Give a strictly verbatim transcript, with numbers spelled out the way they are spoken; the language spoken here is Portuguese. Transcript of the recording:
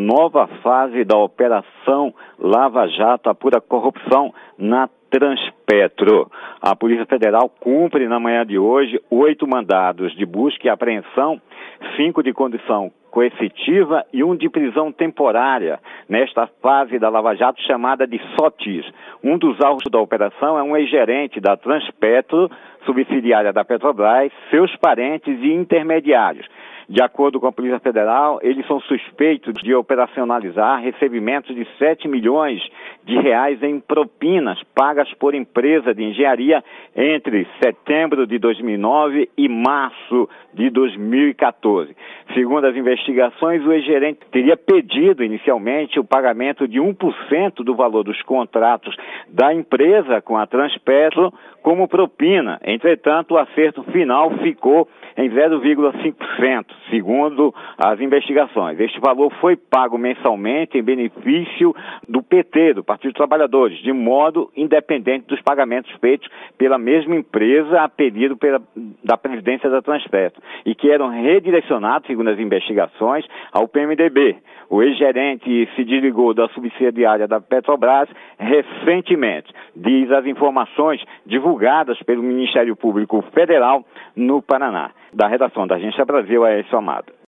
nova fase da Operação Lava Jato apura corrupção na Transpetro. A Polícia Federal cumpre na manhã de hoje oito mandados de busca e apreensão, cinco de condição coercitiva e um de prisão temporária, nesta fase da Lava Jato chamada de SOTIS. Um dos alvos da operação é um ex-gerente da Transpetro, subsidiária da Petrobras, seus parentes e intermediários. De acordo com a Polícia Federal, eles são suspeitos de operacionalizar recebimentos de sete milhões de reais em propinas pagas por empresa de engenharia entre setembro de dois mil e nove e março de dois mil e quatorze. Segundo as investigações, o ex-gerente teria pedido inicialmente o pagamento de um por cento do valor dos contratos da empresa com a Transpetro como propina. Entretanto, o acerto final ficou em zero vírgula cinco por cento, segundo as investigações. Este valor foi pago mensalmente em benefício do P T, do Partido dos Trabalhadores, de modo independente dos pagamentos feitos pela mesma empresa a pedido pela, da presidência da Transpetro, e que eram redirecionados, segundo as investigações, ao P M D B. O ex-gerente se desligou da subsidiária da Petrobras recentemente, diz as informações divulgadas pelo Ministério Público Federal no Paraná. Da redação da Agência Brasil, Aécio Amado.